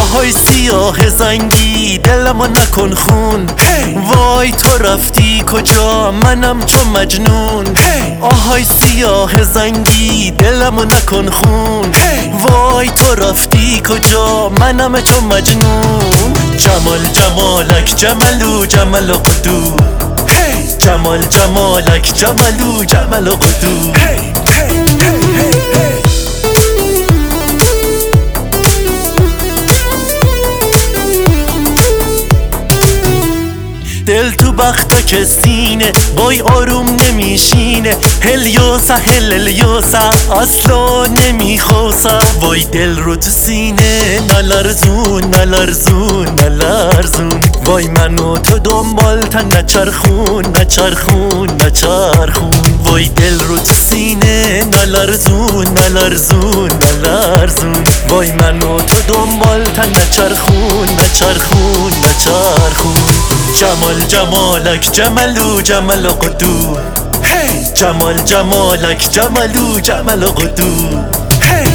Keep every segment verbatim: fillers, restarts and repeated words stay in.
آهای سیاه زنگی دلمو نکن خون hey. وای تو رفتی کجا منم چون مجنون hey. آهای سیاه زنگی دلمو نکن خون hey. وای تو رفتی کجا منم چون مجنون جمال جمالک جملو جمل و قدو hey. جمال جمالک جملو جمل و قدو hey. hey. hey. hey. hey. دل تو بخت که سینه وای آروم نمیشینه هلیوسا هل هلیوسا اصلا نمیخواسا وای دل رو تو سینه نلرزون نلرزون نلرزون وای منو تو دنبال تا نچرخون نچرخون نچرخون وای دل رو تو سینه نلرزون نلرزون نلرزون وای منو تو دنبال تا نچرخون نچرخون نچرخون جمال جمالک جملو جمل و قدو hey. جمال جمالک جملو جمل و قدو hey.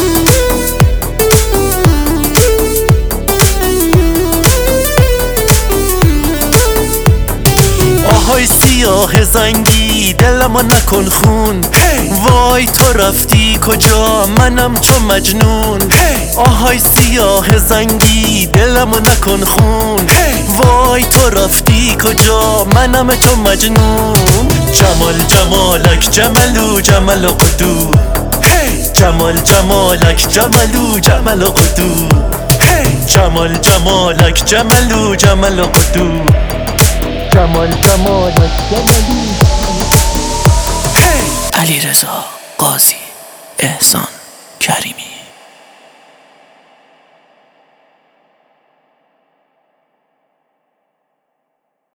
آهای سیاه زنگی دلمو نکن خون hey. وای تو رفتی کجا منم چون مجنون hey. آهای سیاه زنگی دلمو نکن خون hey. وای تو رفتی کجا منم چون مجنون جمال جمالک جملو جمل و قدو hey. جمال جمالک جملو جمل و قدو hey. جمال جمالک جملو جمل و قدو جمال جمالک جملو hey. علیرضا قاضی احسان کریمی